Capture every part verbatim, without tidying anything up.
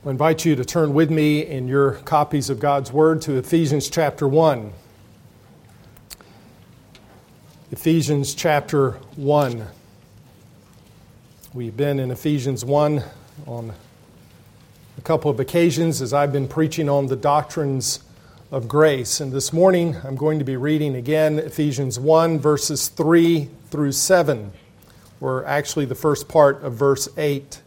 I invite you to turn with me in your copies of God's Word to Ephesians chapter one. Ephesians chapter one. We've been in Ephesians one on a couple of occasions as I've been preaching on the doctrines of grace. And this morning I'm going to be reading again Ephesians one verses three through seven, or actually the first part of verse eight.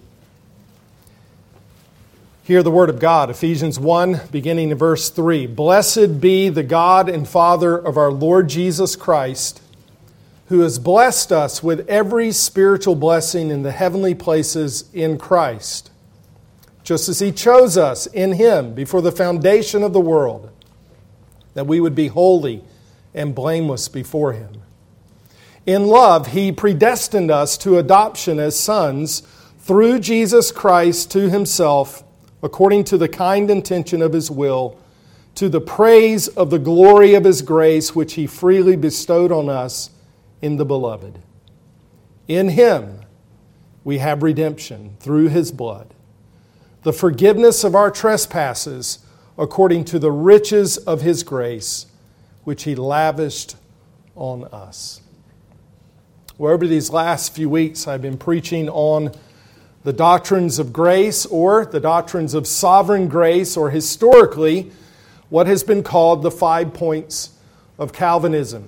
Hear the word of God, Ephesians one, beginning in verse three. Blessed be the God and Father of our Lord Jesus Christ, who has blessed us with every spiritual blessing in the heavenly places in Christ, just as He chose us in Him before the foundation of the world, that we would be holy and blameless before Him. In love, He predestined us to adoption as sons through Jesus Christ to Himself, according to the kind intention of His will, to the praise of the glory of His grace, which He freely bestowed on us in the Beloved. In Him we have redemption through His blood, the forgiveness of our trespasses, according to the riches of His grace, which He lavished on us. Well, over these last few weeks, I've been preaching on the doctrines of grace, or the doctrines of sovereign grace, or historically, what has been called the five points of Calvinism.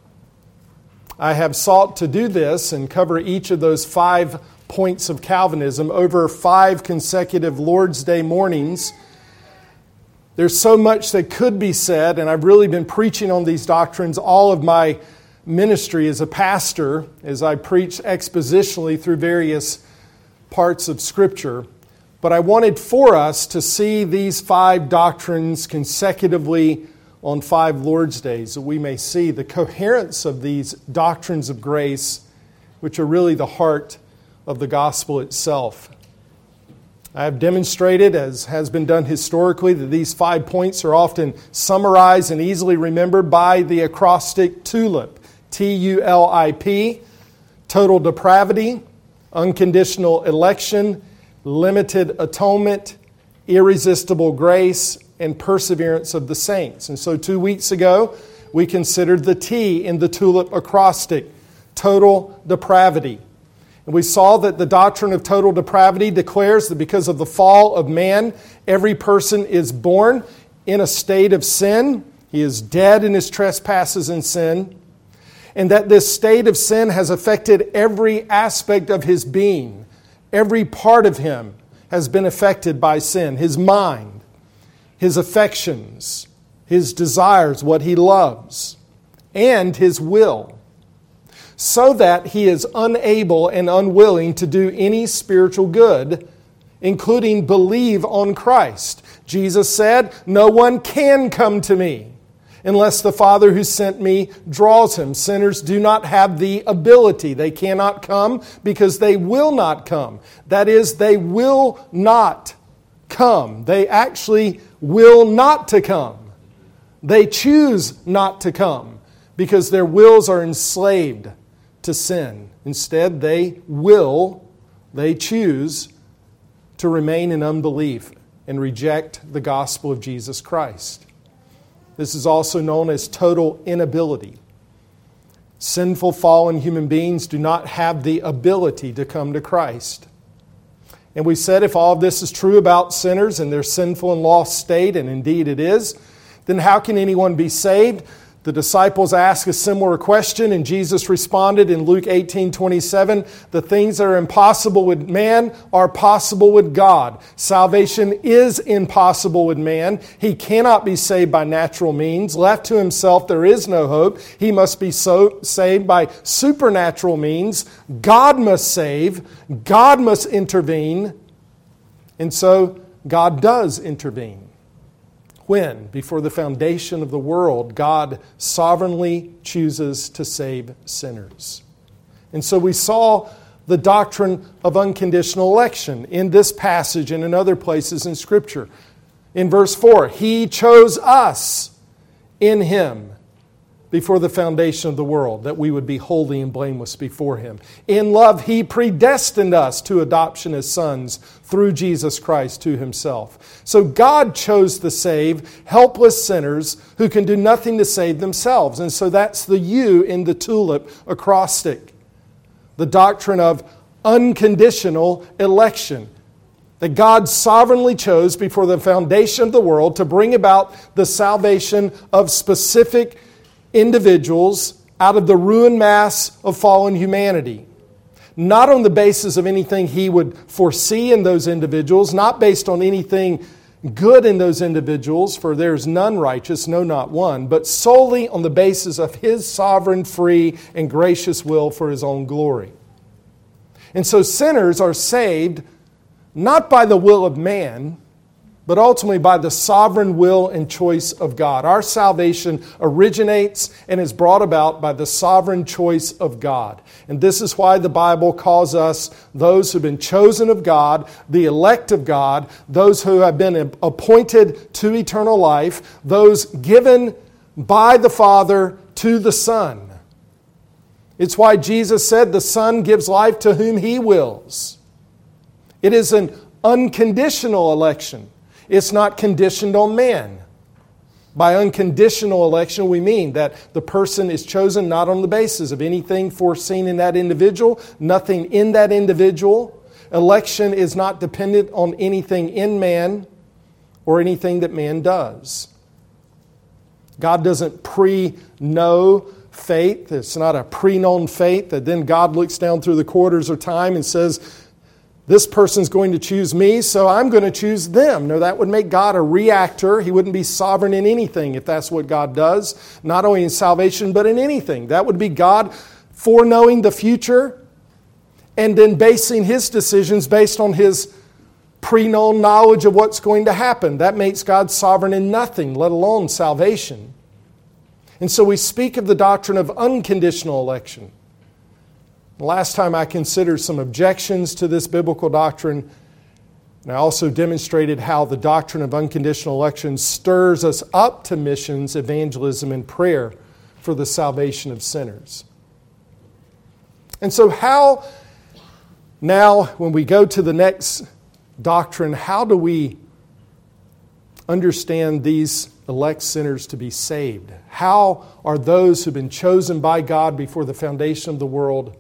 I have sought to do this and cover each of those five points of Calvinism over five consecutive Lord's Day mornings. There's so much that could be said, and I've really been preaching on these doctrines all of my ministry as a pastor, as I preach expositionally through various parts of Scripture, but I wanted for us to see these five doctrines consecutively on five Lord's Days, so we may see the coherence of these doctrines of grace, which are really the heart of the gospel itself. I have demonstrated, as has been done historically, that these five points are often summarized and easily remembered by the acrostic TULIP, T U L I P, total depravity, unconditional election, limited atonement, irresistible grace, and perseverance of the saints. And so two weeks ago, we considered the T in the TULIP acrostic, total depravity. And we saw that the doctrine of total depravity declares that because of the fall of man, every person is born in a state of sin. He is dead in his trespasses and sin. And that this state of sin has affected every aspect of his being. Every part of him has been affected by sin. His mind, his affections, his desires, what he loves, and his will. So that he is unable and unwilling to do any spiritual good, including believe on Christ. Jesus said, "No one can come to me unless the Father who sent me draws him." Sinners do not have the ability. They cannot come because they will not come. That is, they will not come. They actually will not to come. They choose not to come because their wills are enslaved to sin. Instead, they will, they choose to remain in unbelief and reject the gospel of Jesus Christ. This is also known as total inability. Sinful, fallen human beings do not have the ability to come to Christ. And we said if all of this is true about sinners and their sinful and lost state, and indeed it is, then how can anyone be saved? The disciples asked a similar question, and Jesus responded in Luke eighteen twenty-seven, "The things that are impossible with man are possible with God." Salvation is impossible with man. He cannot be saved by natural means. Left to himself, there is no hope. He must be so saved by supernatural means. God must save. God must intervene. And so God does intervene. When, before the foundation of the world, God sovereignly chooses to save sinners. And so we saw the doctrine of unconditional election in this passage and in other places in Scripture. In verse four, He chose us in Him before the foundation of the world, that we would be holy and blameless before Him. In love, He predestined us to adoption as sons through Jesus Christ to Himself. So God chose to save helpless sinners who can do nothing to save themselves. And so that's the U in the TULIP acrostic. The doctrine of unconditional election. That God sovereignly chose before the foundation of the world to bring about the salvation of specific individuals out of the ruined mass of fallen humanity. Not on the basis of anything He would foresee in those individuals, not based on anything good in those individuals, for there's none righteous, no, not one, but solely on the basis of His sovereign, free, and gracious will for His own glory. And so sinners are saved not by the will of man, but ultimately by the sovereign will and choice of God. Our salvation originates and is brought about by the sovereign choice of God. And this is why the Bible calls us those who have been chosen of God, the elect of God, those who have been appointed to eternal life, those given by the Father to the Son. It's why Jesus said the Son gives life to whom He wills. It is an unconditional election. It's not conditioned on man. By unconditional election, we mean that the person is chosen not on the basis of anything foreseen in that individual, nothing in that individual. Election is not dependent on anything in man or anything that man does. God doesn't pre-know fate. It's not a pre-known fate that then God looks down through the quarters of time and says, this person's going to choose me, so I'm going to choose them. No, that would make God a reactor. He wouldn't be sovereign in anything if that's what God does. Not only in salvation, but in anything. That would be God foreknowing the future and then basing His decisions based on His pre-known knowledge of what's going to happen. That makes God sovereign in nothing, let alone salvation. And so we speak of the doctrine of unconditional election. Last time I considered some objections to this biblical doctrine, and I also demonstrated how the doctrine of unconditional election stirs us up to missions, evangelism, and prayer for the salvation of sinners. And so how, now when we go to the next doctrine, how do we understand these elect sinners to be saved? How are those who've been chosen by God before the foundation of the world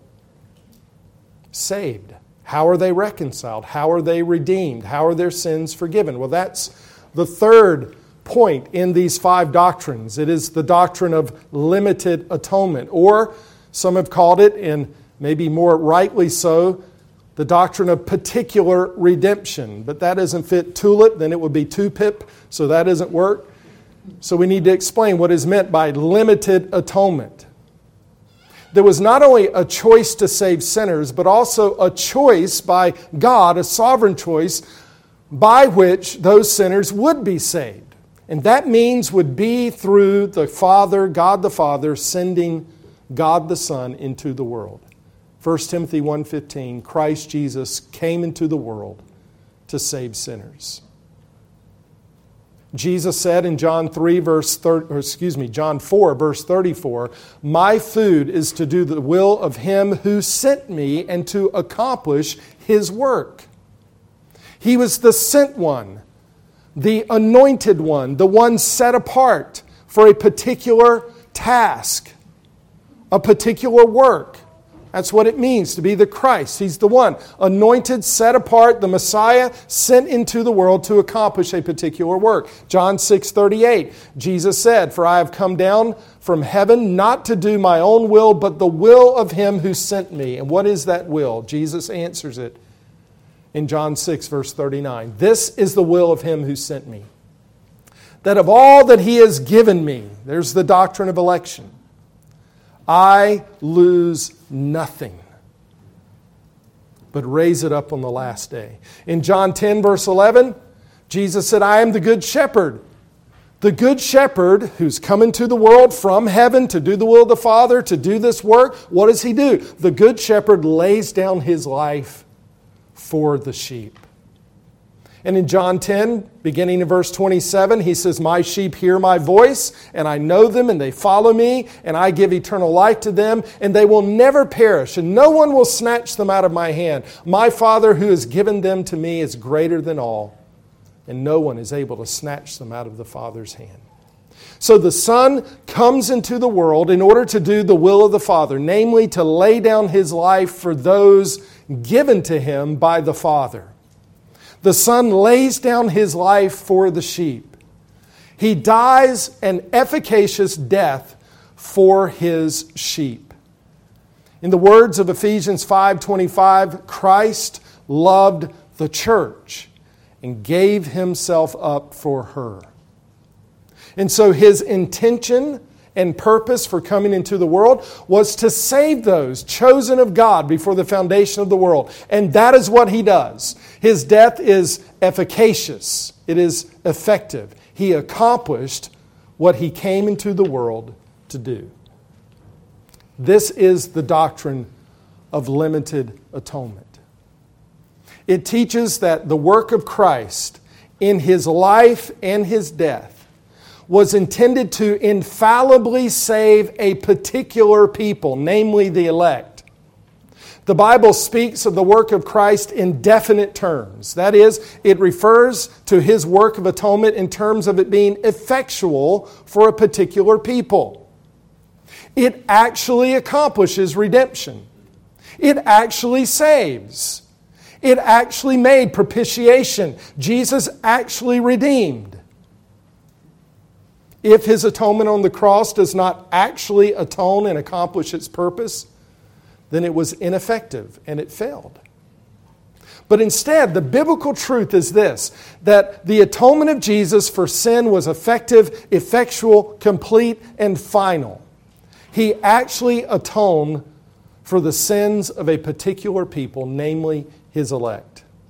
saved? How are they reconciled? How are they redeemed? How are their sins forgiven? Well, that's the third point in these five doctrines. It is the doctrine of limited atonement, or some have called it, and maybe more rightly so, the doctrine of particular redemption. But that doesn't fit TULIP, then it would be TUPIP, so that doesn't work. So we need to explain what is meant by limited atonement. There was not only a choice to save sinners, but also a choice by God, a sovereign choice, by which those sinners would be saved. And that means would be through the Father, God the Father, sending God the Son into the world. First Timothy one fifteen, Christ Jesus came into the world to save sinners. Jesus said in John three, verse thirty, or excuse me, John four, verse thirty-four, "My food is to do the will of Him who sent me and to accomplish His work." He was the sent one, the anointed one, the one set apart for a particular task, a particular work. That's what it means to be the Christ. He's the one, anointed, set apart, the Messiah, sent into the world to accomplish a particular work. John six thirty-eight, Jesus said, "For I have come down from heaven not to do my own will, but the will of Him who sent me." And what is that will? Jesus answers it in John six, verse thirty-nine. "This is the will of Him who sent me, that of all that He has given me," there's the doctrine of election, "I lose nothing, but raise it up on the last day." In John ten, verse eleven, Jesus said, "I am the good shepherd." The good shepherd who's come into the world from heaven to do the will of the Father, to do this work, what does He do? The good shepherd lays down His life for the sheep. And in John ten, beginning in verse twenty-seven, he says, "My sheep hear my voice, and I know them, and they follow me, and I give eternal life to them, and they will never perish, and no one will snatch them out of my hand. My Father who has given them to me is greater than all, and no one is able to snatch them out of the Father's hand." So the Son comes into the world in order to do the will of the Father, namely to lay down His life for those given to Him by the Father. The Son lays down His life for the sheep. He dies an efficacious death for His sheep. In the words of Ephesians five twenty-five, Christ loved the church and gave Himself up for her. And so His intention and purpose for coming into the world was to save those chosen of God before the foundation of the world. And that is what He does. His death is efficacious. It is effective. He accomplished what He came into the world to do. This is the doctrine of limited atonement. It teaches that the work of Christ in His life and His death was intended to infallibly save a particular people, namely the elect. The Bible speaks of the work of Christ in definite terms. That is, it refers to His work of atonement in terms of it being effectual for a particular people. It actually accomplishes redemption. It actually saves. It actually made propitiation. Jesus actually redeemed. If His atonement on the cross does not actually atone and accomplish its purpose, then it was ineffective and it failed. But instead, the biblical truth is this, that the atonement of Jesus for sin was effective, effectual, complete, and final. He actually atoned for the sins of a particular people, namely His elect.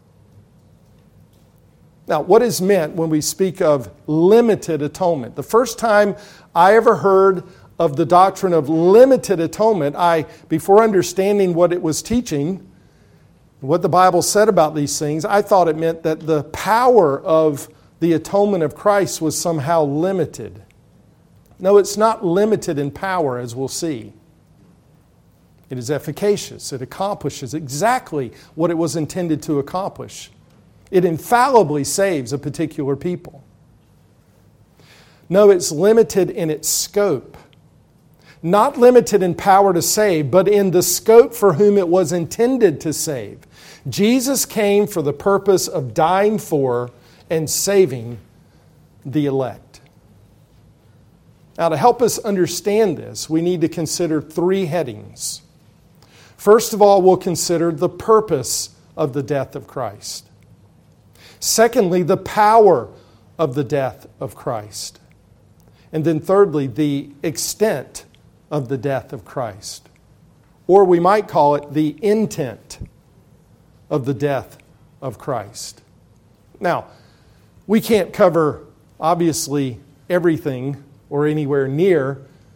Now, what is meant when we speak of limited atonement? The first time I ever heard of the doctrine of limited atonement, I, before understanding what it was teaching, what the Bible said about these things, I thought it meant that the power of the atonement of Christ was somehow limited. No, it's not limited in power, as we'll see. It is efficacious. It accomplishes exactly what it was intended to accomplish. It infallibly saves a particular people. No, it's limited in its scope. Not limited in power to save, but in the scope for whom it was intended to save. Jesus came for the purpose of dying for and saving the elect. Now, to help us understand this, we need to consider three headings. First of all, we'll consider the purpose of the death of Christ. Secondly, the power of the death of Christ. And then thirdly, the extent of the death of Christ. Or we might call it the intent of the death of Christ. Now, we can't cover, obviously, everything or anywhere near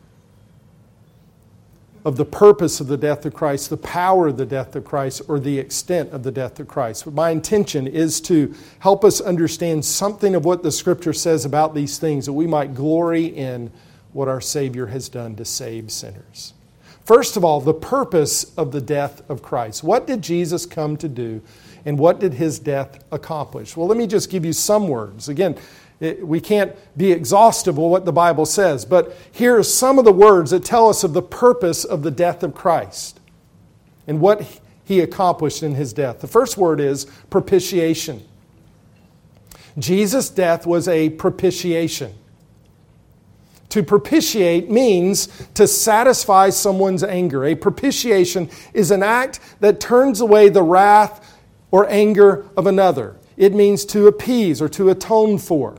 of the purpose of the death of Christ, the power of the death of Christ, or the extent of the death of Christ. But my intention is to help us understand something of what the Scripture says about these things, that we might glory in what our Savior has done to save sinners. First of all, the purpose of the death of Christ. What did Jesus come to do, and what did His death accomplish? Well, let me just give you some words. Again, It, we can't be exhaustive with what the Bible says, but here are some of the words that tell us of the purpose of the death of Christ and what He accomplished in His death. The first word is propitiation. Jesus' death was a propitiation. To propitiate means to satisfy someone's anger. A propitiation is an act that turns away the wrath or anger of another. It means to appease or to atone for.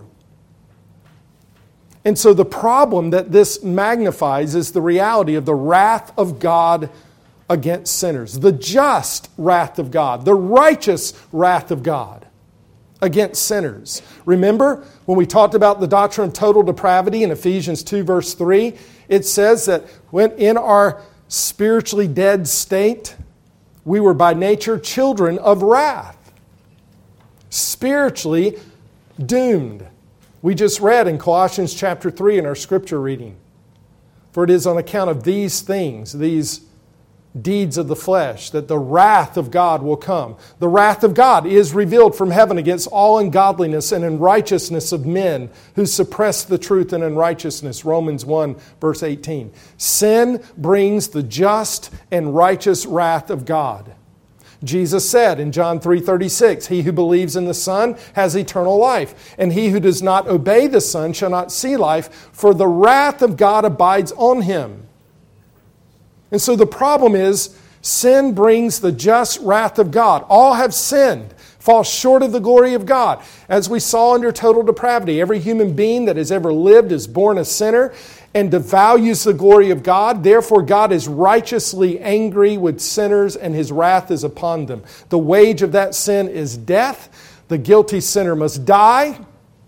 And so the problem that this magnifies is the reality of the wrath of God against sinners. The just wrath of God. The righteous wrath of God against sinners. Remember when we talked about the doctrine of total depravity in Ephesians two verse three? It says that when in our spiritually dead state, we were by nature children of wrath. spiritually doomed. We just read in Colossians chapter three in our scripture reading, for it is on account of these things, these deeds of the flesh, that the wrath of God will come. The wrath of God is revealed from heaven against all ungodliness and unrighteousness of men who suppress the truth in unrighteousness. Romans one, verse eighteen. Sin brings the just and righteous wrath of God. Jesus said in John three thirty-six, He who believes in the Son has eternal life, and he who does not obey the Son shall not see life, for the wrath of God abides on him. And so the problem is, sin brings the just wrath of God. All have sinned, fall short of the glory of God. As we saw under total depravity, every human being that has ever lived is born a sinner and devalues the glory of God. Therefore, God is righteously angry with sinners, and His wrath is upon them. The wage of that sin is death. The guilty sinner must die.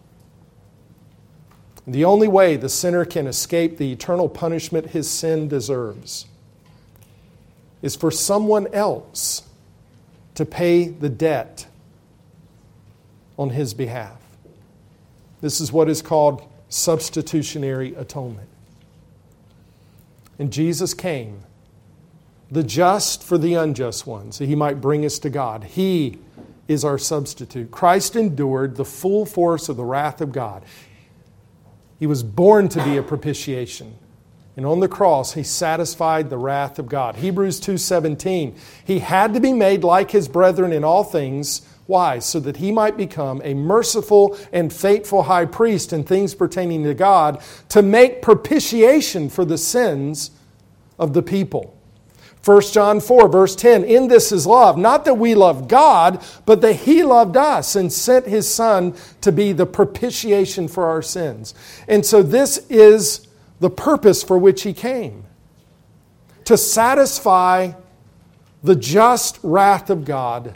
The only way the sinner can escape the eternal punishment his sin deserves is for someone else to pay the debt on his behalf. This is what is called substitutionary atonement. And Jesus came, the just for the unjust ones, so He might bring us to God. He is our substitute. Christ endured the full force of the wrath of God. He was born to be a propitiation. And on the cross, He satisfied the wrath of God. Hebrews two seventeen, He had to be made like His brethren in all things. Why? So that He might become a merciful and faithful high priest in things pertaining to God, to make propitiation for the sins of the people. First John four, verse ten, in this is love, not that we love God, but that He loved us and sent His Son to be the propitiation for our sins. And so this is the purpose for which He came, to satisfy the just wrath of God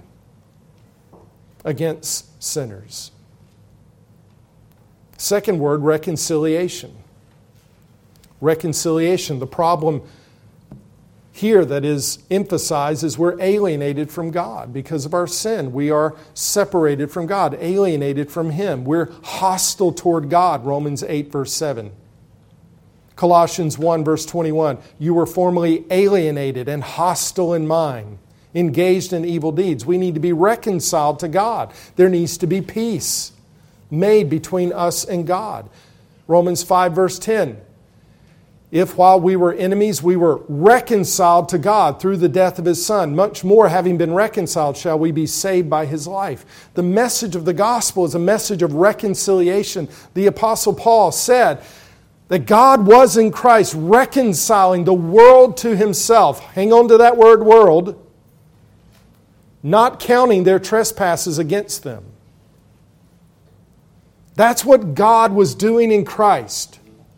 against sinners. Second word, reconciliation. Reconciliation. The problem here that is emphasized is we're alienated from God because of our sin. We are separated from God, alienated from Him. We're hostile toward God, Romans eight, verse seven. Colossians one, verse twenty-one, you were formerly alienated and hostile in mind, engaged in evil deeds. We need to be reconciled to God. There needs to be peace made between us and God. Romans five, verse ten, if while we were enemies, we were reconciled to God through the death of His Son, much more having been reconciled shall we be saved by His life. The message of the gospel is a message of reconciliation. The Apostle Paul said that God was in Christ reconciling the world to Himself. Hang on to that word world. Not counting their trespasses against them. That's what God was doing in Christ.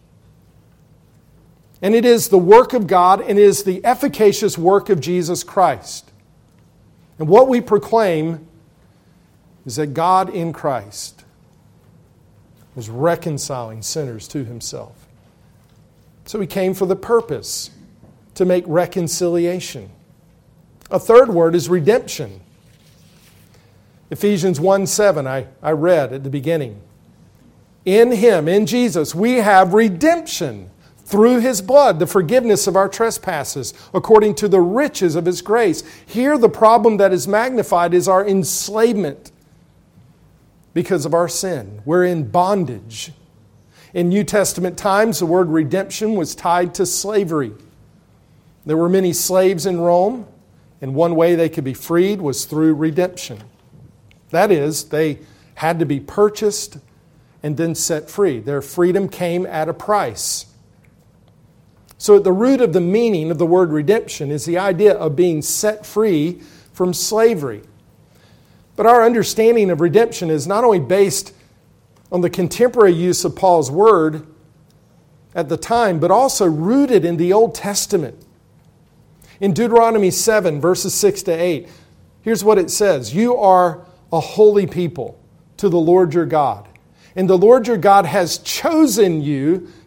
And it is the work of God, and it is the efficacious work of Jesus Christ. And what we proclaim is that God in Christ was reconciling sinners to Himself. So He came for the purpose to make reconciliation. A third word is redemption. Ephesians one seven, I, I read at the beginning. In Him, in Jesus, we have redemption through His blood, the forgiveness of our trespasses, according to the riches of His grace. Here the problem that is magnified is our enslavement because of our sin. We're in bondage. In New Testament times, the word redemption was tied to slavery. There were many slaves in Rome, and one way they could be freed was through redemption. That is, they had to be purchased and then set free. Their freedom came at a price. So at the root of the meaning of the word redemption is the idea of being set free from slavery. But our understanding of redemption is not only based on the contemporary use of Paul's word at the time, but also rooted in the Old Testament. In Deuteronomy seven, verses six to eight, here's what it says. You are a holy people to the Lord your God, and the Lord your God has chosen you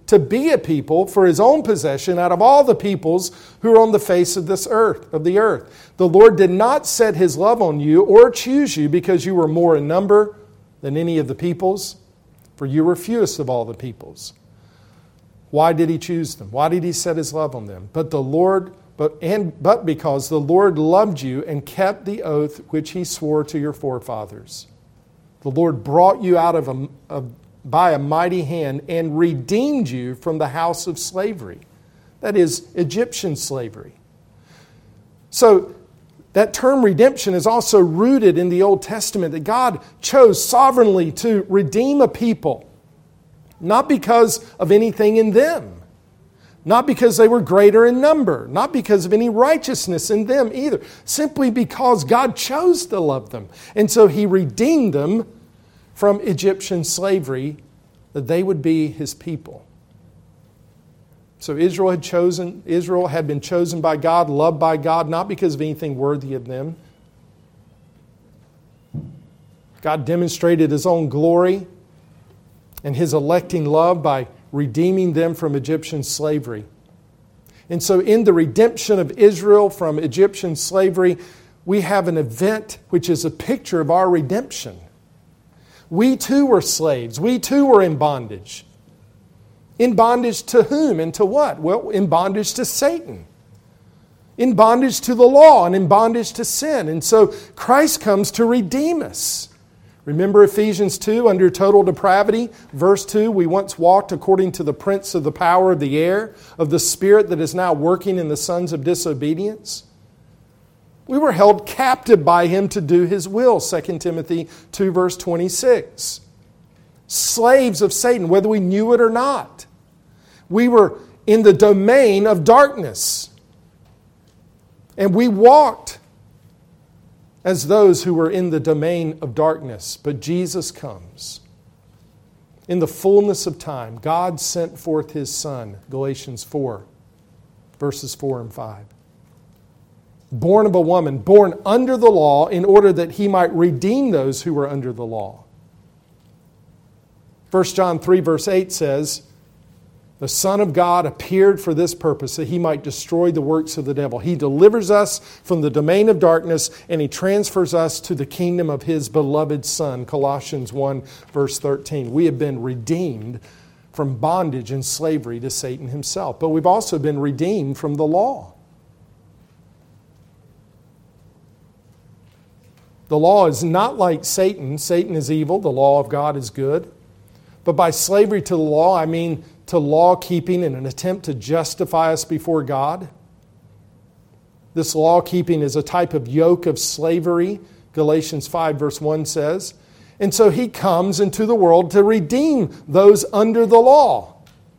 to be a people for his own possession out of all the peoples who are on the face of this earth, of the earth. The Lord did not set his love on you or choose you because you were more in number than any of the peoples, for you were fewest of all the peoples. Why did he choose them? Why did he set his love on them? But the Lord, but and but because the Lord loved you and kept the oath which he swore to your forefathers. The Lord brought you out of a, a by a mighty hand and redeemed you from the house of slavery. That is Egyptian slavery. So that term redemption is also rooted in the Old Testament, that God chose sovereignly to redeem a people, not because of anything in them, not because they were greater in number, not because of any righteousness in them either, simply because God chose to love them. And so he redeemed them from Egyptian slavery, that they would be his people. So Israel had chosen, Israel had been chosen by God, loved by God, not because of anything worthy of them. God demonstrated his own glory and his electing love by redeeming them from Egyptian slavery. And so in the redemption of Israel from Egyptian slavery, we have an event which is a picture of our redemption. We too were slaves. We too were in bondage. In bondage to whom and to what? Well, in bondage to Satan. In bondage to the law and in bondage to sin. And so Christ comes to redeem us. Remember Ephesians two, under total depravity, verse two, we once walked according to the prince of the power of the air, of the spirit that is now working in the sons of disobedience. We were held captive by him to do his will, Second Timothy two, verse twenty-six. Slaves of Satan, whether we knew it or not. We were in the domain of darkness. And we walked as those who were in the domain of darkness. But Jesus comes. In the fullness of time, God sent forth his Son, Galatians four, verses four and five. Born of a woman, born under the law, in order that he might redeem those who were under the law. First John three, verse eight says, the Son of God appeared for this purpose, that he might destroy the works of the devil. He delivers us from the domain of darkness, and he transfers us to the kingdom of his beloved Son, Colossians one, verse thirteen. We have been redeemed from bondage and slavery to Satan himself, but we've also been redeemed from the law. The law is not like Satan. Satan is evil. The law of God is good. But by slavery to the law, I mean to law-keeping in an attempt to justify us before God. This law-keeping is a type of yoke of slavery, Galatians five, verse one says. And so he comes into the world to redeem those under the law.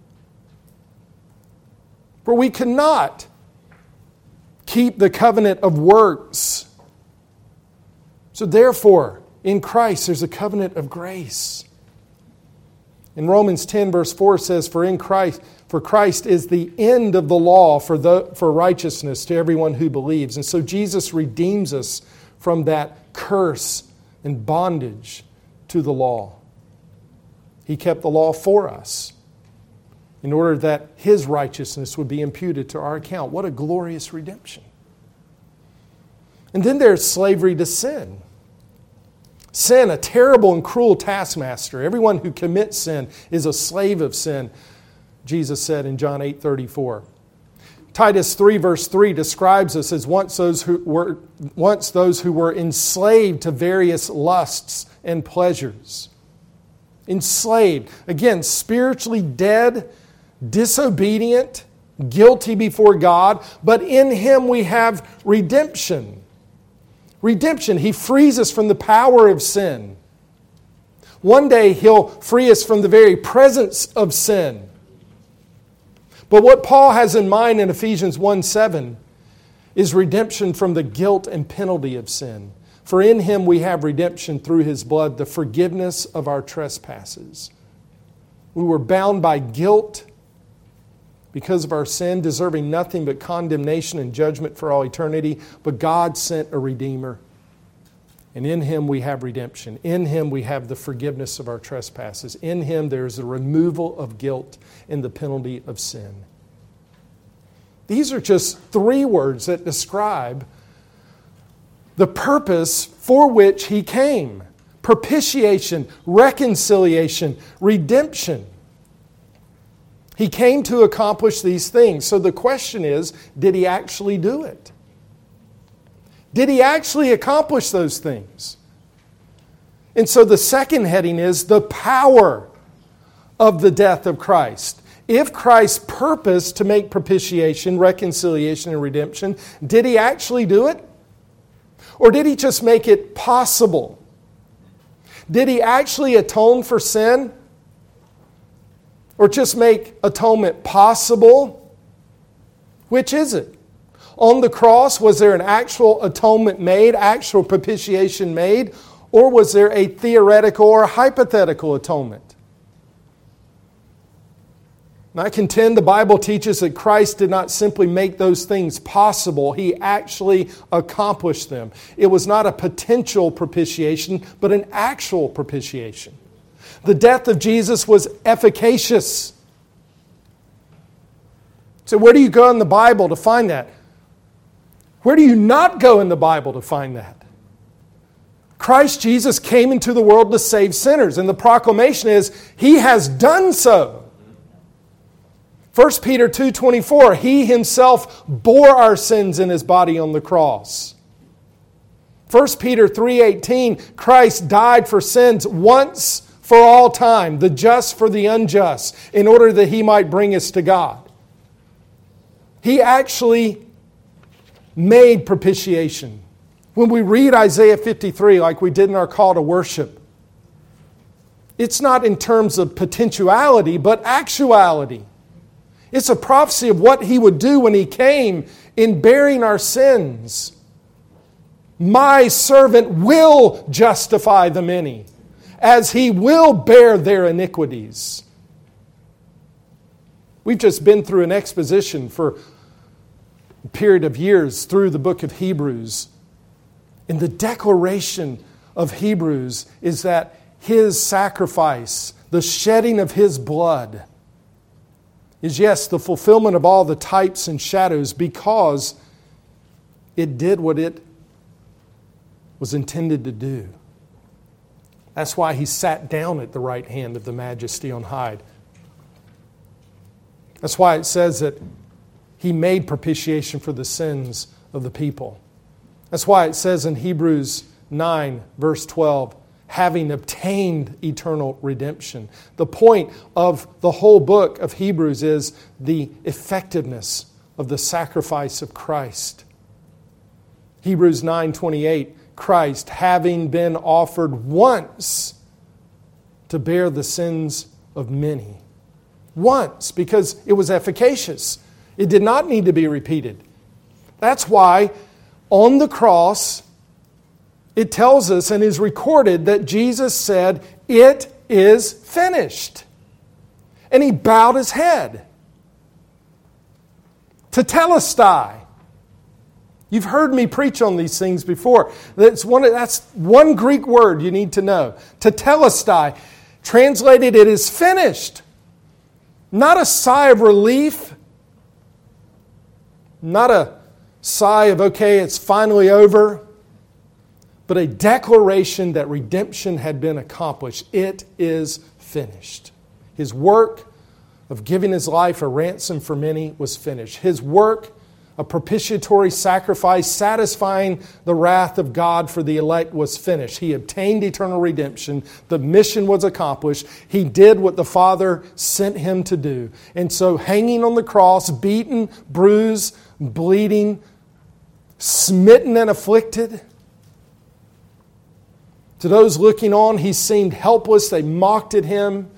For we cannot keep the covenant of works. So therefore, in Christ, there's a covenant of grace. In Romans ten, verse four says, For in Christ, for Christ is the end of the law for the for righteousness to everyone who believes. And so Jesus redeems us from that curse and bondage to the law. He kept the law for us in order that his righteousness would be imputed to our account. What a glorious redemption. And then there's slavery to sin. Sin, a terrible and cruel taskmaster. Everyone who commits sin is a slave of sin, Jesus said in John eight thirty-four. Titus three, verse three describes us as once those who were once those who were enslaved to various lusts and pleasures. Enslaved. Again, spiritually dead, disobedient, guilty before God, but in him we have redemption. Redemption. He frees us from the power of sin. One day he'll free us from the very presence of sin. But what Paul has in mind in Ephesians one seven is redemption from the guilt and penalty of sin. For in him we have redemption through his blood, the forgiveness of our trespasses. We were bound by guilt because of our sin, deserving nothing but condemnation and judgment for all eternity. But God sent a Redeemer. And in Him we have redemption. In Him we have the forgiveness of our trespasses. In Him there is a removal of guilt and the penalty of sin. These are just three words that describe the purpose for which He came. Propitiation, reconciliation, redemption. He came to accomplish these things. So the question is, did He actually do it? Did He actually accomplish those things? And so the second heading is the power of the death of Christ. If Christ purposed to make propitiation, reconciliation, and redemption, did He actually do it? Or did He just make it possible? Did He actually atone for sin? Or just make atonement possible? Which is it? On the cross, was there an actual atonement made, actual propitiation made? Or was there a theoretical or hypothetical atonement? And I contend the Bible teaches that Christ did not simply make those things possible. He actually accomplished them. It was not a potential propitiation, but an actual propitiation. The death of Jesus was efficacious. So where do you go in the Bible to find that? Where do you not go in the Bible to find that? Christ Jesus came into the world to save sinners, and the proclamation is, He has done so. First Peter two twenty-four, He Himself bore our sins in His body on the cross. First Peter three eighteen, Christ died for sins once for all time, the just for the unjust, in order that He might bring us to God. He actually made propitiation. When we read Isaiah fifty-three, like we did in our call to worship, it's not in terms of potentiality, but actuality. It's a prophecy of what He would do when He came in bearing our sins. My servant will justify the many, as He will bear their iniquities. We've just been through an exposition for a period of years through the book of Hebrews. And the declaration of Hebrews is that His sacrifice, the shedding of His blood, is yes, the fulfillment of all the types and shadows, because it did what it was intended to do. That's why He sat down at the right hand of the Majesty on high. That's why it says that He made propitiation for the sins of the people. That's why it says in Hebrews nine, verse twelve, having obtained eternal redemption. The point of the whole book of Hebrews is the effectiveness of the sacrifice of Christ. Hebrews nine twenty-eight, Christ having been offered once to bear the sins of many. Once, because it was efficacious. It did not need to be repeated. That's why on the cross, it tells us and is recorded that Jesus said, "It is finished." And He bowed His head. Tetelestai. You've heard me preach on these things before. That's one, that's one Greek word you need to know. Tetelestai. Translated, it is finished. Not a sigh of relief. Not a sigh of, okay, it's finally over. But a declaration that redemption had been accomplished. It is finished. His work of giving His life a ransom for many was finished. His work, a propitiatory sacrifice satisfying the wrath of God for the elect, was finished. He obtained eternal redemption. The mission was accomplished. He did what the Father sent Him to do. And so hanging on the cross, beaten, bruised, bleeding, smitten and afflicted, to those looking on, He seemed helpless. They mocked at Him.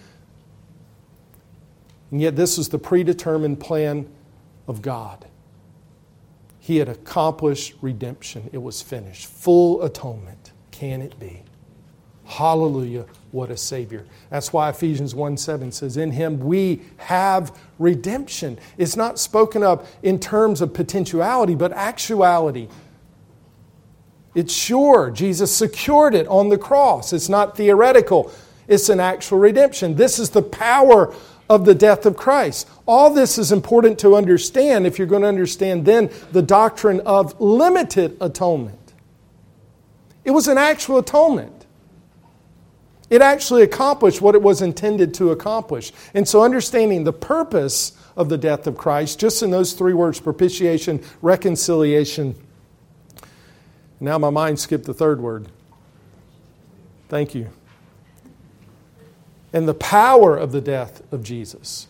And yet this was the predetermined plan of God. He had accomplished redemption. It was finished. Full atonement. Can it be? Hallelujah, what a Savior. That's why Ephesians one seven says, in Him we have redemption. It's not spoken of in terms of potentiality, but actuality. It's sure. Jesus secured it on the cross. It's not theoretical. It's an actual redemption. This is the power of the death of Christ. All this is important to understand if you're going to understand then the doctrine of limited atonement. It was an actual atonement. It actually accomplished what it was intended to accomplish. And so understanding the purpose of the death of Christ, just in those three words, propitiation, reconciliation. Now my mind skipped the third word. Thank you. And the power of the death of Jesus.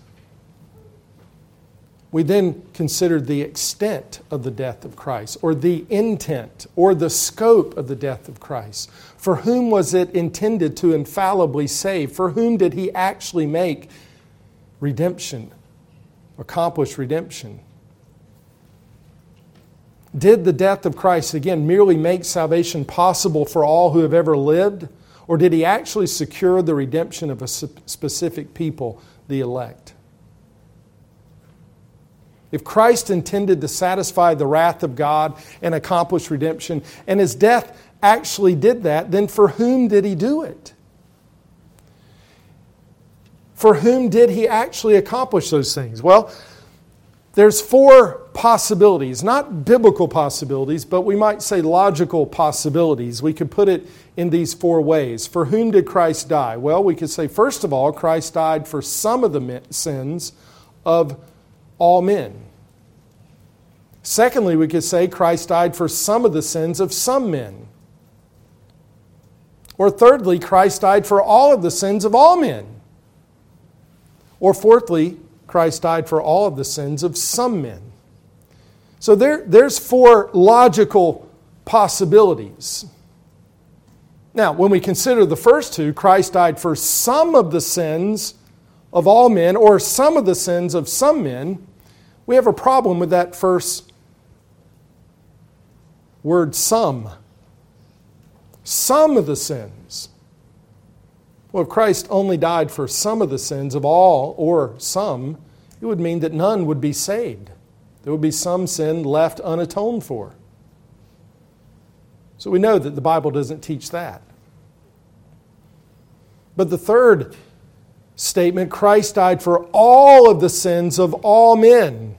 We then considered the extent of the death of Christ, or the intent, or the scope of the death of Christ. For whom was it intended to infallibly save? For whom did He actually make redemption, accomplish redemption? Did the death of Christ, again, merely make salvation possible for all who have ever lived? Or did He actually secure the redemption of a specific people, the elect? If Christ intended to satisfy the wrath of God and accomplish redemption, and His death actually did that, then for whom did He do it? For whom did He actually accomplish those things? Well, there's four possibilities, not biblical possibilities, but we might say logical possibilities. We could put it in these four ways. For whom did Christ die? Well, we could say, first of all, Christ died for some of the sins of all men. Secondly, we could say Christ died for some of the sins of some men. Or thirdly, Christ died for all of the sins of all men. Or fourthly, Christ died for all of the sins of some men. So there, there's four logical possibilities. Now, when we consider the first two, Christ died for some of the sins of all men, or some of the sins of some men, we have a problem with that first word, some. Some of the sins. Well, if Christ only died for some of the sins of all, or some, it would mean that none would be saved. There would be some sin left unatoned for. So we know that the Bible doesn't teach that. But the third statement, Christ died for all of the sins of all men.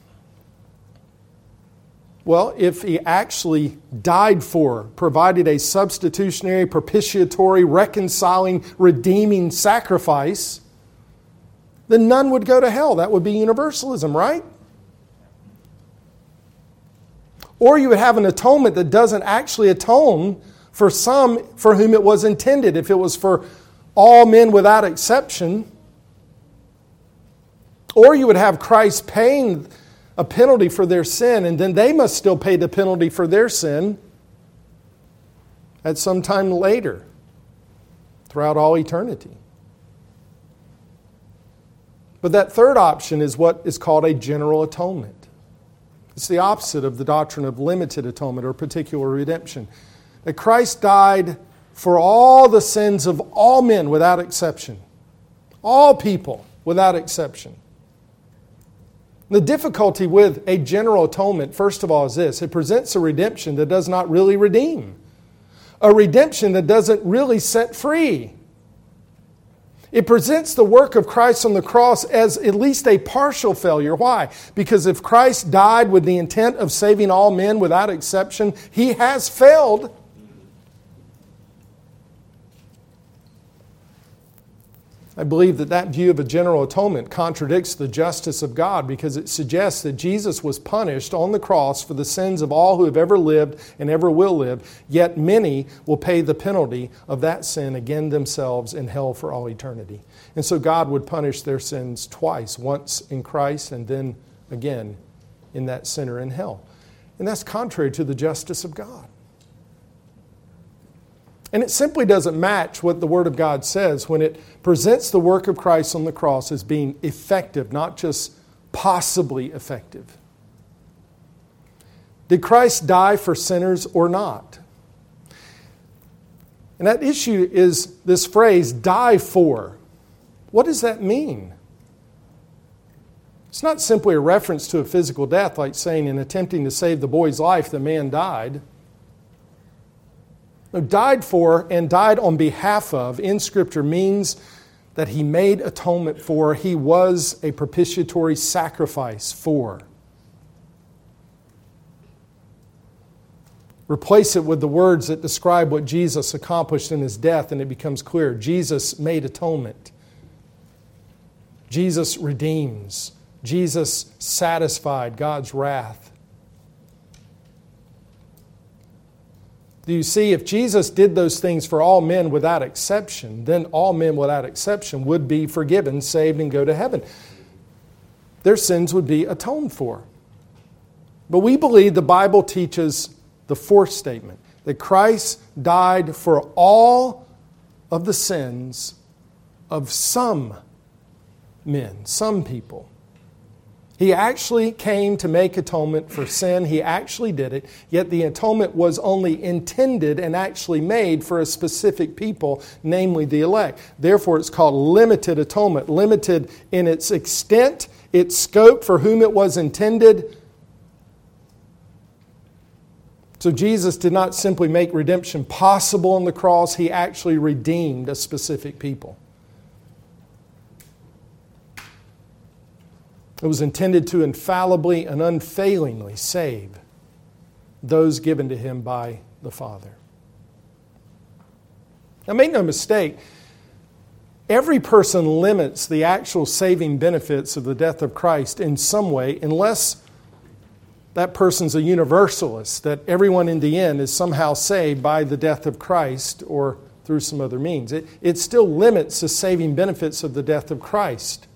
Well, if He actually died for, provided a substitutionary, propitiatory, reconciling, redeeming sacrifice, then none would go to hell. That would be universalism, right? Or you would have an atonement that doesn't actually atone for some for whom it was intended. If it was for all men without exception. Or you would have Christ paying a penalty for their sin, and then they must still pay the penalty for their sin at some time later, throughout all eternity. But that third option is what is called a general atonement. It's the opposite of the doctrine of limited atonement or particular redemption. That Christ died for all the sins of all men without exception. All people without exception. The difficulty with a general atonement, first of all, is this. It presents a redemption that does not really redeem. A redemption that doesn't really set free. It presents the work of Christ on the cross as at least a partial failure. Why? Because if Christ died with the intent of saving all men without exception, He has failed. I believe that that view of a general atonement contradicts the justice of God because it suggests that Jesus was punished on the cross for the sins of all who have ever lived and ever will live, yet many will pay the penalty of that sin again themselves in hell for all eternity. And so God would punish their sins twice, once in Christ and then again in that sinner in hell. And that's contrary to the justice of God. And it simply doesn't match what the Word of God says when it presents the work of Christ on the cross as being effective, not just possibly effective. Did Christ die for sinners or not? And that issue is this phrase, die for. What does that mean? It's not simply a reference to a physical death, like saying in attempting to save the boy's life, the man died. No, died for and died on behalf of in Scripture means that he made atonement for, he was a propitiatory sacrifice for. Replace it with the words that describe what Jesus accomplished in his death, and it becomes clear. Jesus made atonement. Jesus redeems. Jesus satisfied God's wrath. Do you see, if Jesus did those things for all men without exception, then all men without exception would be forgiven, saved, and go to heaven. Their sins would be atoned for. But we believe the Bible teaches the fourth statement, that Christ died for all of the sins of some men, some people. He actually came to make atonement for sin. He actually did it. Yet the atonement was only intended and actually made for a specific people, namely the elect. Therefore, it's called limited atonement. Limited in its extent, its scope for whom it was intended. So Jesus did not simply make redemption possible on the cross. He actually redeemed a specific people. It was intended to infallibly and unfailingly save those given to him by the Father. Now, make no mistake, every person limits the actual saving benefits of the death of Christ in some way, unless that person's a universalist, that everyone in the end is somehow saved by the death of Christ or through some other means. It, it still limits the saving benefits of the death of Christ.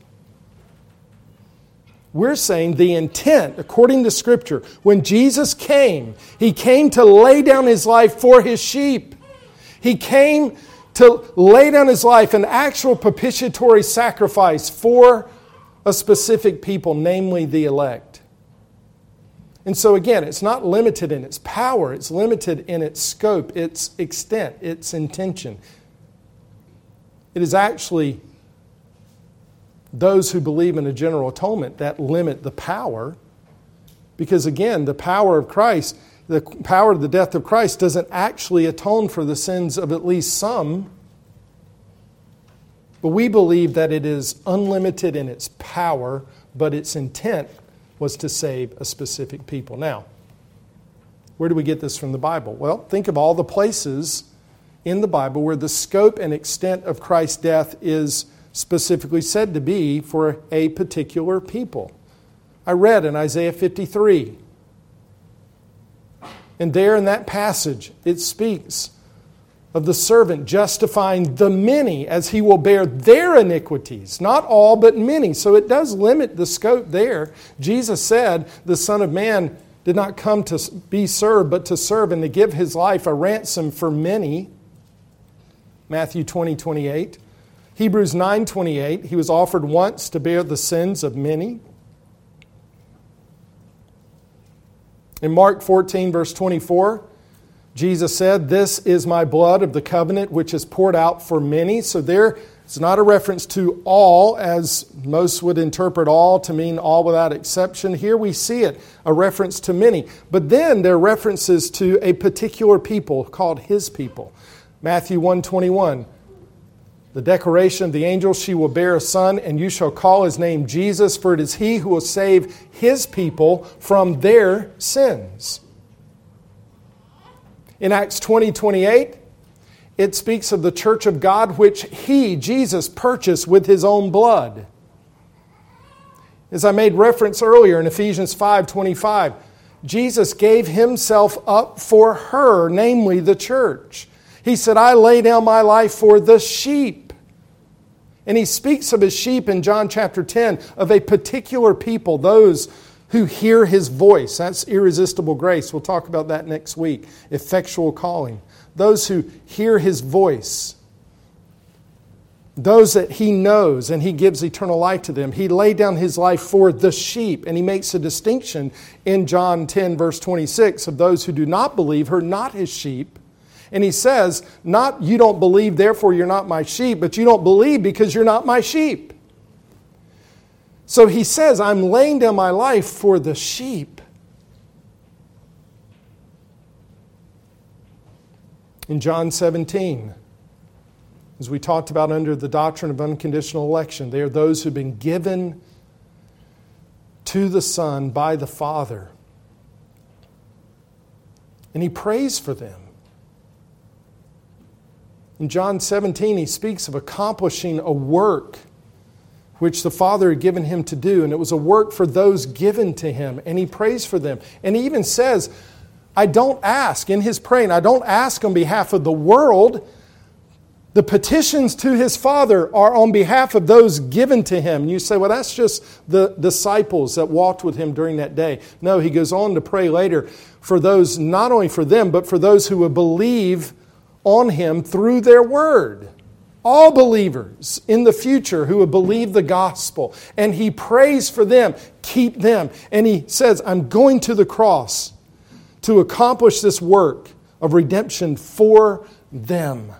We're saying the intent, according to Scripture, when Jesus came, He came to lay down His life for His sheep. He came to lay down His life, an actual propitiatory sacrifice for a specific people, namely the elect. And so again, it's not limited in its power, it's limited in its scope, its extent, its intention. It is actually those who believe in a general atonement that limit the power, because again, the power of Christ, the power of the death of Christ doesn't actually atone for the sins of at least some, but we believe that it is unlimited in its power, but its intent was to save a specific people. Now, where do we get this from the Bible? Well, think of all the places in the Bible where the scope and extent of Christ's death is specifically said to be for a particular people. I read in Isaiah fifty-three. And there in that passage, it speaks of the servant justifying the many as he will bear their iniquities. Not all, but many. So it does limit the scope there. Jesus said the Son of Man did not come to be served, but to serve and to give His life a ransom for many. Matthew twenty, twenty-eight. Hebrews nine, twenty-eight. He was offered once to bear the sins of many. In Mark fourteen, verse twenty-four, Jesus said, "This is my blood of the covenant, which is poured out for many." So there, it's not a reference to all, as most would interpret all to mean all without exception. Here we see it, a reference to many. But then there are references to a particular people called His people. Matthew one, twenty-one. The declaration of the angel, "She will bear a son, and you shall call his name Jesus, for it is he who will save his people from their sins." In Acts twenty, twenty-eight, it speaks of the church of God, which He, Jesus, purchased with His own blood. As I made reference earlier in Ephesians five, twenty-five, Jesus gave Himself up for her, namely the church. He said, "I lay down my life for the sheep." And He speaks of His sheep in John chapter ten, of a particular people, those who hear His voice. That's irresistible grace. We'll talk about that next week. Effectual calling. Those who hear His voice. Those that He knows and He gives eternal life to them. He laid down His life for the sheep. And He makes a distinction in John ten, verse twenty-six, of those who do not believe, who are not His sheep. And He says, not you don't believe, therefore you're not my sheep, but you don't believe because you're not my sheep. So He says, I'm laying down my life for the sheep. In John seventeen, as we talked about under the doctrine of unconditional election, they are those who've been given to the Son by the Father. And He prays for them. In John seventeen, He speaks of accomplishing a work which the Father had given Him to do. And it was a work for those given to Him. And He prays for them. And He even says, I don't ask, in His praying, I don't ask on behalf of the world. The petitions to His Father are on behalf of those given to Him. And you say, well, that's just the disciples that walked with Him during that day. No, He goes on to pray later for those, not only for them, but for those who would believe on Him through their word. All believers in the future who would believe the gospel. And He prays for them, keep them. And He says, I'm going to the cross to accomplish this work of redemption for them.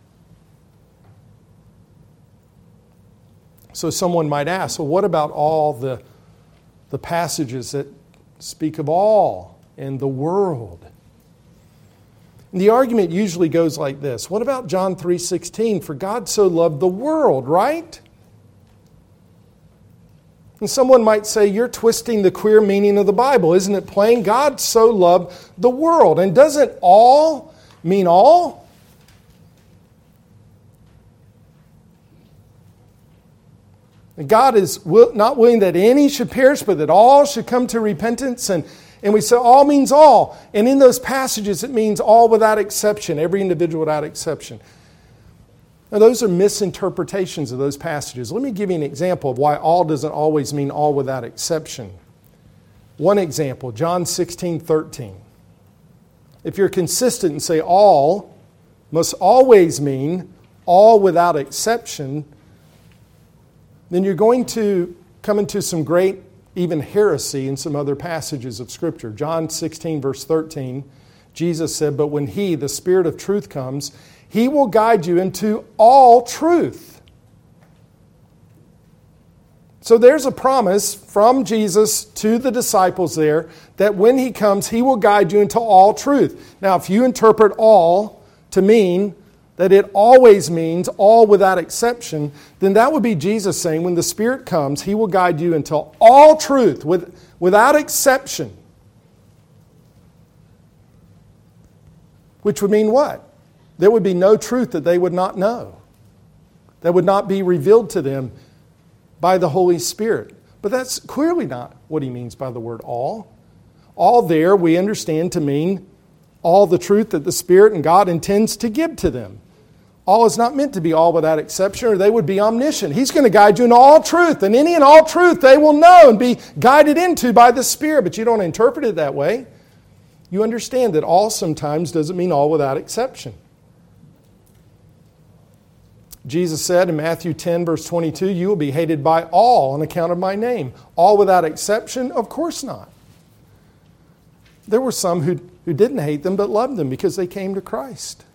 So someone might ask, well, what about all the, the passages that speak of all in the world? And the argument usually goes like this. What about John three sixteen? For God so loved the world, right? And someone might say, you're twisting the queer meaning of the Bible. Isn't it plain? God so loved the world. And doesn't all mean all? And God is not willing that any should perish, but that all should come to repentance. And, and we say all means all. And in those passages, it means all without exception, every individual without exception. Now, those are misinterpretations of those passages. Let me give you an example of why all doesn't always mean all without exception. One example, John sixteen thirteen. If you're consistent and say all must always mean all without exception, then you're going to come into some great, even heresy in some other passages of Scripture. John sixteen, verse thirteen, Jesus said, but when He, the Spirit of truth, comes, He will guide you into all truth. So there's a promise from Jesus to the disciples there that when He comes, He will guide you into all truth. Now, if you interpret all to mean that it always means all without exception, then that would be Jesus saying when the Spirit comes, He will guide you into all truth with, without exception. Which would mean what? There would be no truth that they would not know. That would not be revealed to them by the Holy Spirit. But that's clearly not what He means by the word all. All there we understand to mean all the truth that the Spirit and God intends to give to them. All is not meant to be all without exception, or they would be omniscient. He's going to guide you into all truth, and any and all truth they will know and be guided into by the Spirit. But you don't interpret it that way. You understand that all sometimes doesn't mean all without exception. Jesus said in Matthew ten, verse twenty-two, you will be hated by all on account of my name. All without exception? Of course not. There were some who, who didn't hate them but loved them because they came to Christ.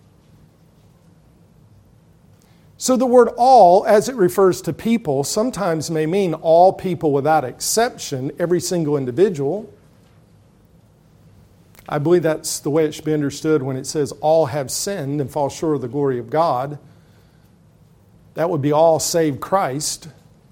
So the word all, as it refers to people, sometimes may mean all people without exception, every single individual. I believe that's the way it should be understood when it says all have sinned and fall short of the glory of God. That would be all save Christ,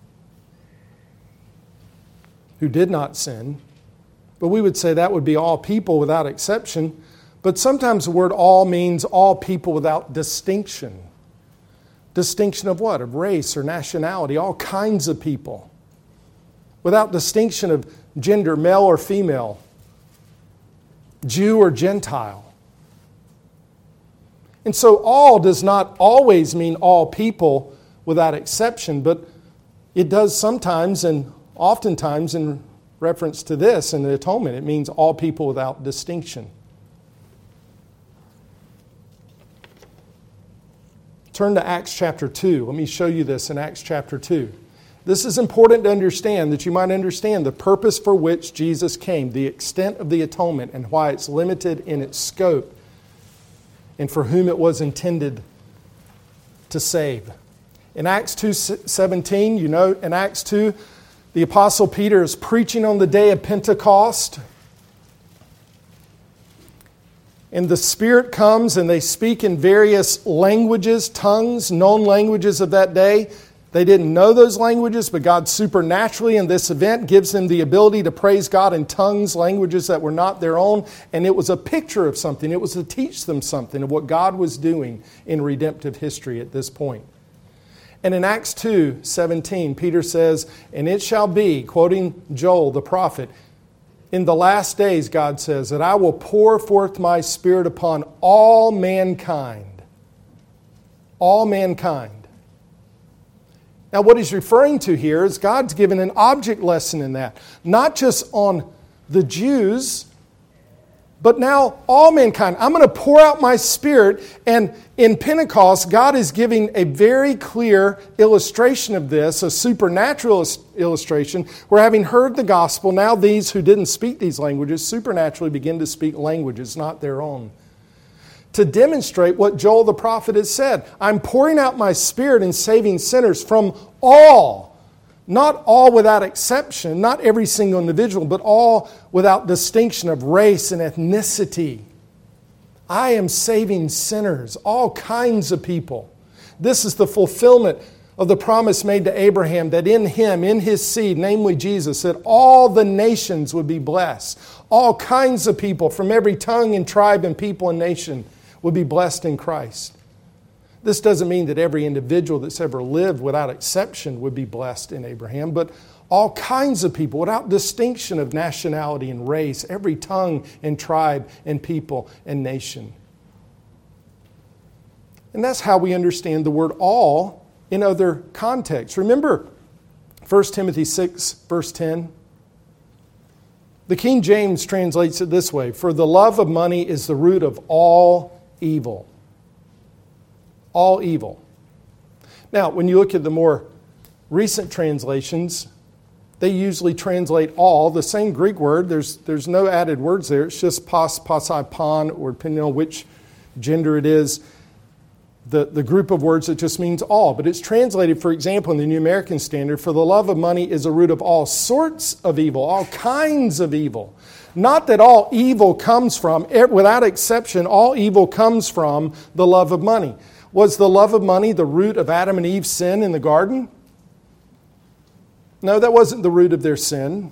who did not sin. But we would say that would be all people without exception. But sometimes the word all means all people without distinction. Distinction of what? Of race or nationality, all kinds of people. Without distinction of gender, male or female, Jew or Gentile. And so all does not always mean all people without exception, but it does sometimes and oftentimes in reference to this in the atonement, it means all people without distinction. Turn to Acts chapter two. Let me show you this in Acts chapter two. This is important to understand, that you might understand the purpose for which Jesus came, the extent of the atonement, and why it's limited in its scope, and for whom it was intended to save. In Acts two seventeen, you know, in Acts two, the Apostle Peter is preaching on the day of Pentecost. And the Spirit comes and they speak in various languages, tongues, known languages of that day. They didn't know those languages, but God supernaturally in this event gives them the ability to praise God in tongues, languages that were not their own. And it was a picture of something. It was to teach them something of what God was doing in redemptive history at this point. And in Acts two seventeen, Peter says, "And it shall be," quoting Joel the prophet, "in the last days," God says, "that I will pour forth my Spirit upon all mankind." All mankind. Now, what he's referring to here is God's given an object lesson in that. Not just on the Jews, but now all mankind. I'm going to pour out my Spirit. And in Pentecost, God is giving a very clear illustration of this, a supernatural illustration, where having heard the gospel, now these who didn't speak these languages supernaturally begin to speak languages not their own, to demonstrate what Joel the prophet has said. I'm pouring out my Spirit and saving sinners from all, not all without exception, not every single individual, but all without distinction of race and ethnicity. I am saving sinners, all kinds of people. This is the fulfillment of the promise made to Abraham that in him, in his seed, namely Jesus, that all the nations would be blessed. All kinds of people from every tongue and tribe and people and nation would be blessed in Christ. This doesn't mean that every individual that's ever lived without exception would be blessed in Abraham, but all kinds of people without distinction of nationality and race, every tongue and tribe and people and nation. And that's how we understand the word all in other contexts. Remember First Timothy six, verse ten? The King James translates it this way: "For the love of money is the root of all evil." All evil. Now, when you look at the more recent translations, they usually translate all, the same Greek word. There's, there's no added words there. It's just pas, pasai, pan, or depending on which gender it is, the, the group of words that just means all. But it's translated, for example, in the New American Standard, "For the love of money is a root of all sorts of evil," all kinds of evil. Not that all evil comes from, without exception, all evil comes from the love of money. Was the love of money the root of Adam and Eve's sin in the garden? No, that wasn't the root of their sin.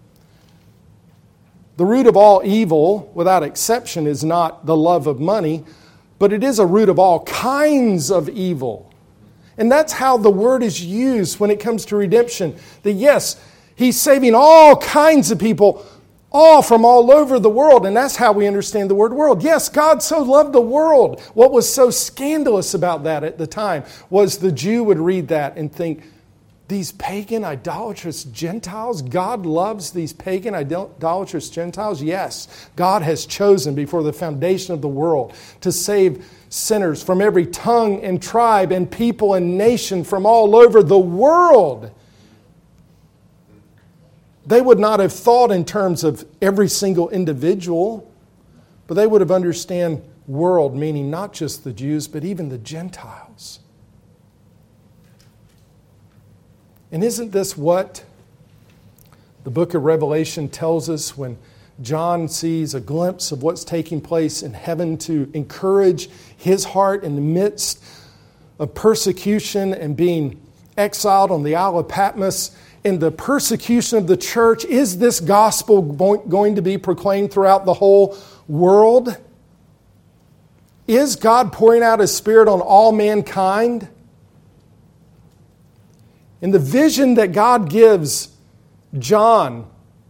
The root of all evil, without exception, is not the love of money, but it is a root of all kinds of evil. And that's how the word is used when it comes to redemption. That yes, He's saving all kinds of people, all from all over the world. And that's how we understand the word world. Yes, God so loved the world. What was so scandalous about that at the time was the Jew would read that and think, these pagan, idolatrous Gentiles, God loves these pagan, idolatrous Gentiles? Yes, God has chosen before the foundation of the world to save sinners from every tongue and tribe and people and nation from all over the world. They would not have thought in terms of every single individual, but they would have understood world, meaning not just the Jews, but even the Gentiles. And isn't this what the book of Revelation tells us when John sees a glimpse of what's taking place in heaven to encourage his heart in the midst of persecution and being exiled on the Isle of Patmos? In the persecution of the church, is this gospel going to be proclaimed throughout the whole world? Is God pouring out His Spirit on all mankind? And the vision that God gives John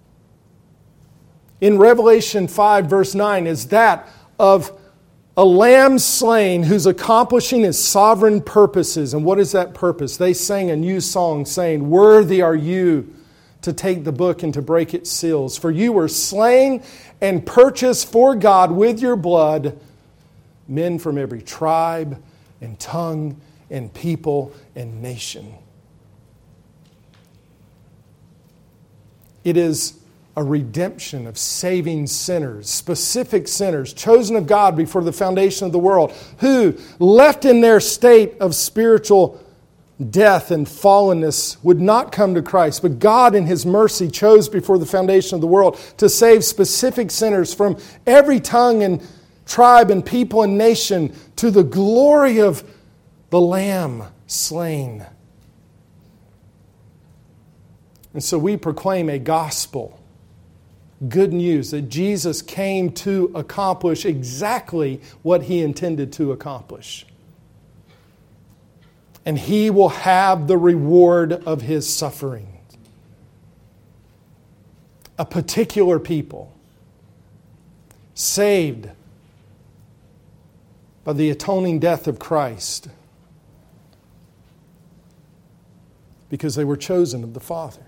in Revelation five, verse nine, is that of a lamb slain who's accomplishing His sovereign purposes. And what is that purpose? They sang a new song saying, "Worthy are you to take the book and to break its seals. For you were slain and purchased for God with your blood men from every tribe and tongue and people and nation." It is a redemption of saving sinners, specific sinners, chosen of God before the foundation of the world, who, left in their state of spiritual death and fallenness, would not come to Christ. But God in His mercy chose before the foundation of the world to save specific sinners from every tongue and tribe and people and nation to the glory of the Lamb slain. And so we proclaim a gospel, good news, that Jesus came to accomplish exactly what He intended to accomplish. And He will have the reward of His suffering. A particular people, saved by the atoning death of Christ, because they were chosen of the Father,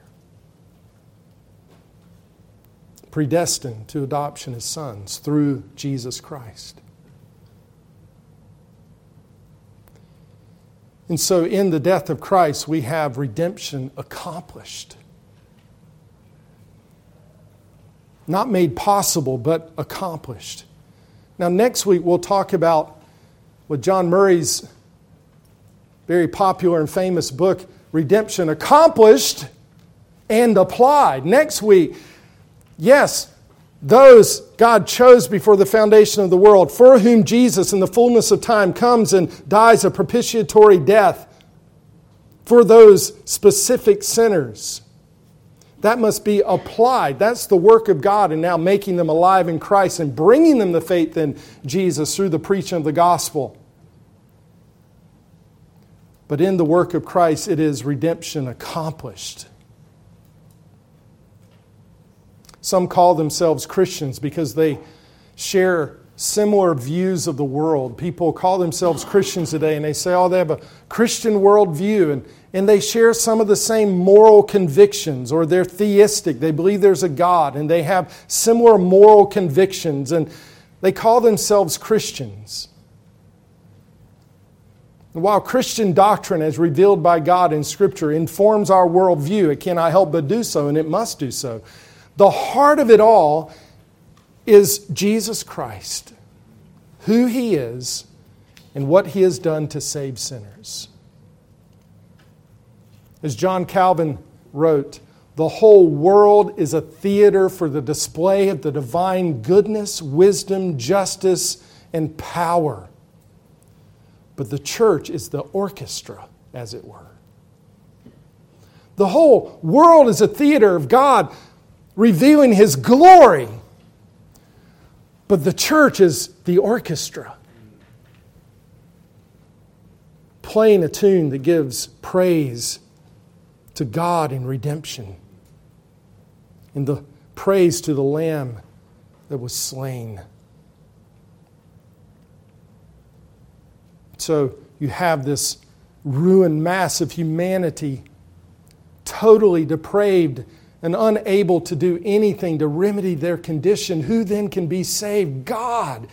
predestined to adoption as sons through Jesus Christ. And so in the death of Christ, we have redemption accomplished. Not made possible, but accomplished. Now, next week we'll talk about what John Murray's very popular and famous book, Redemption Accomplished and Applied. Next week, yes, those God chose before the foundation of the world, for whom Jesus in the fullness of time comes and dies a propitiatory death for those specific sinners. That must be applied. That's the work of God in now making them alive in Christ and bringing them to faith in Jesus through the preaching of the gospel. But in the work of Christ, it is redemption accomplished. Some call themselves Christians because they share similar views of the world. People call themselves Christians today and they say, oh, they have a Christian worldview, and, and they share some of the same moral convictions, or they're theistic. They believe there's a God and they have similar moral convictions, and they call themselves Christians. And while Christian doctrine as revealed by God in Scripture informs our worldview, it cannot help but do so, and it must do so. The heart of it all is Jesus Christ, who He is, and what He has done to save sinners. As John Calvin wrote, the whole world is a theater for the display of the divine goodness, wisdom, justice, and power. But the church is the orchestra, as it were. The whole world is a theater of God revealing His glory. But the church is the orchestra, playing a tune that gives praise to God in redemption, and the praise to the Lamb that was slain. So you have this ruined mass of humanity, totally depraved and unable to do anything to remedy their condition. Who then can be saved? God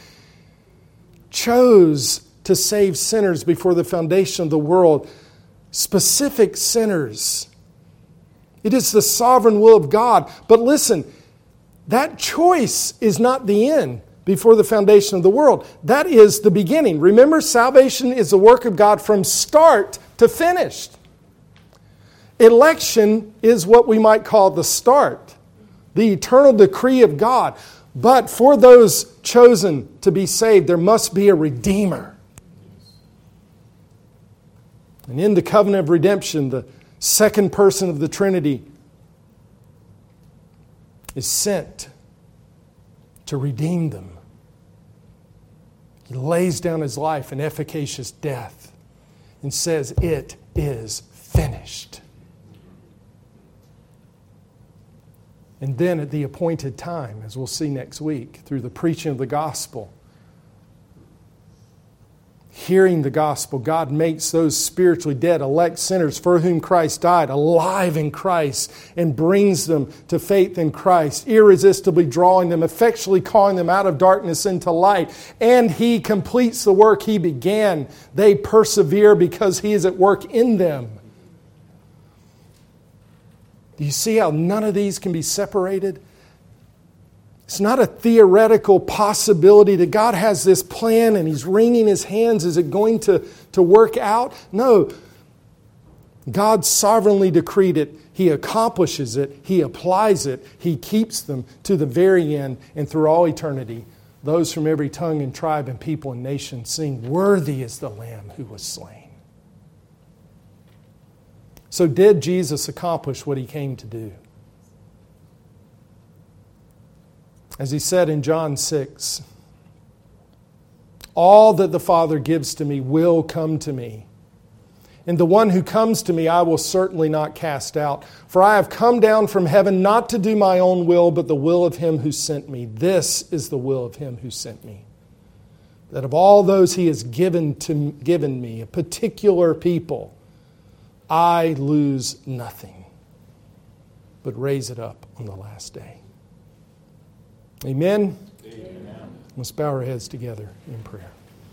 chose to save sinners before the foundation of the world. Specific sinners. It is the sovereign will of God. But listen, that choice is not the end before the foundation of the world. That is the beginning. Remember, salvation is the work of God from start to finish. Election is what we might call the start, the eternal decree of God. But for those chosen to be saved, there must be a Redeemer. And in the covenant of redemption, the second person of the Trinity is sent to redeem them. He lays down His life in efficacious death and says, "It is finished." And then at the appointed time, as we'll see next week, through the preaching of the gospel, hearing the gospel, God makes those spiritually dead, elect sinners for whom Christ died, alive in Christ, and brings them to faith in Christ, irresistibly drawing them, effectually calling them out of darkness into light. And He completes the work He began. They persevere because He is at work in them. Do you see how none of these can be separated? It's not a theoretical possibility that God has this plan and He's wringing His hands. Is it going to, to work out? No. God sovereignly decreed it. He accomplishes it. He applies it. He keeps them to the very end and through all eternity those from every tongue and tribe and people and nation sing, "Worthy is the Lamb who was slain." So did Jesus accomplish what he came to do? As he said in John six, "All that the Father gives to me will come to me. And the one who comes to me I will certainly not cast out. For I have come down from heaven not to do my own will, but the will of him who sent me. This is the will of him who sent me, that of all those he has given to given me, a particular people, I lose nothing, but raise it up on the last day." Amen? Amen. Let's bow our heads together in prayer.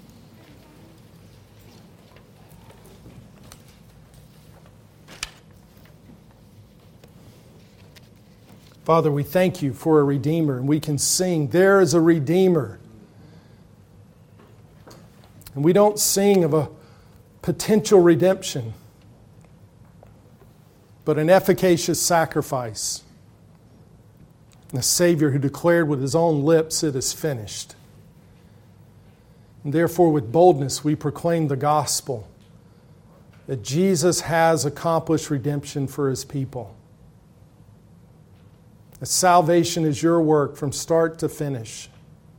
Father, we thank you for a Redeemer, and we can sing, "There is a Redeemer." And we don't sing of a potential redemption, but an efficacious sacrifice. A Savior who declared with his own lips, "It is finished." And therefore, with boldness, we proclaim the gospel that Jesus has accomplished redemption for his people. That salvation is your work from start to finish.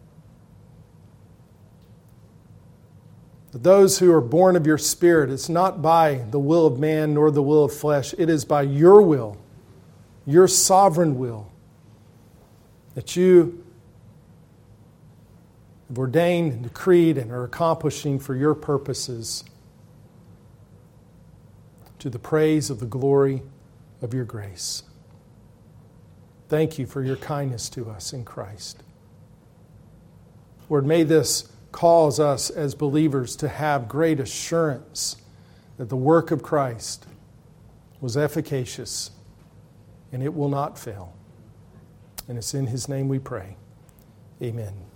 That those who are born of your Spirit, it's not by the will of man nor the will of flesh. It is by your will, your sovereign will, that you have ordained and decreed and are accomplishing for your purposes, to the praise of the glory of your grace. Thank you for your kindness to us in Christ. Lord, may this cause us as believers to have great assurance that the work of Christ was efficacious and it will not fail. And it's in his name we pray. Amen.